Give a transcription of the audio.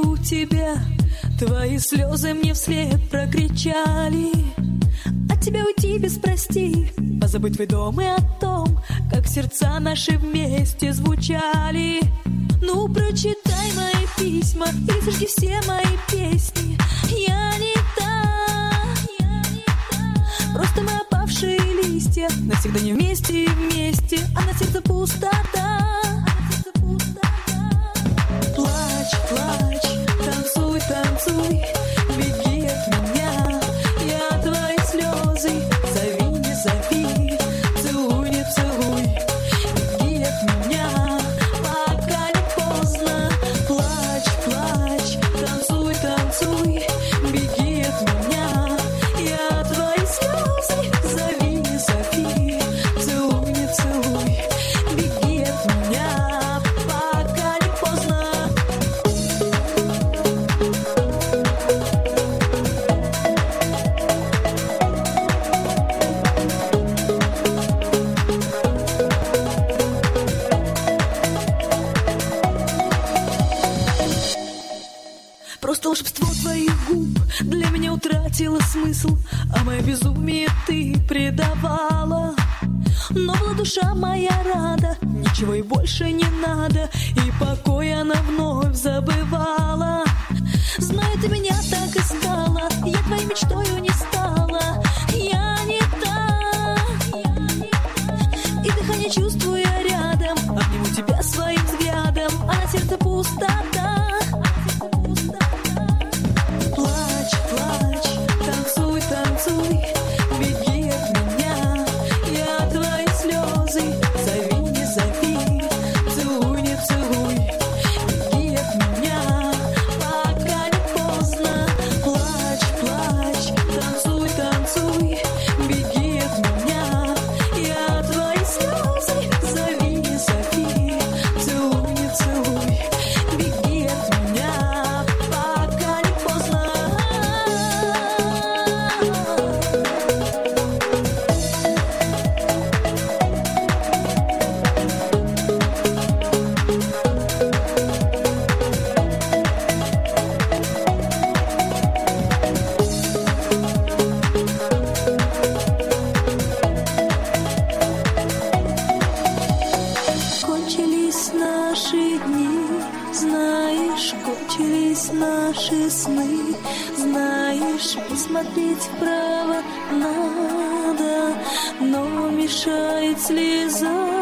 у тебя. Твои слезы мне вслед прокричали. От тебя уйти без прости, позабыть твой дом и о том, как сердца наши вместе звучали. Ну, прочитай мои письма или сожги все мои песни. Я не та, просто мы опавшие листья, навсегда не вместе и вместе, а на сердце пустота. Плачь, плачь, танцуй, танцуй, беги от меня. Я твои слезы, зови, не зови, целуй, не целуй, беги от меня, пока не поздно. Плачь, плачь, танцуй, танцуй, беги от меня. Я твои слезы, зови, не зови, целуй, не целуй, беги от меня, пока не поздно. Просто волшебство твоих губ для меня утратило смысл, а мое безумие ты предавала. Но была душа моя рада, ничего и больше не надо, и покой она вновь забывала. Знаю, ты меня так искала, я твоей мечтою не стала. Я не та, и дыхание чувствую я рядом, обниму тебя своим взглядом, а на сердце пустота. Плачь, плачь, танцуй, танцуй, беги от меня. Я твои слезы, зови, не зови, целуй, не целуй, беги от меня, пока не поздно. Плачь, плачь, танцуй, танцуй, беги от меня. Я твои слезы, зови, не зови, целуй, не целуй, беги от меня, пока не поздно. Кончились наши дни, знаешь, кончились наши сны. Знаешь, посмотреть вправо надо, но мешает слеза.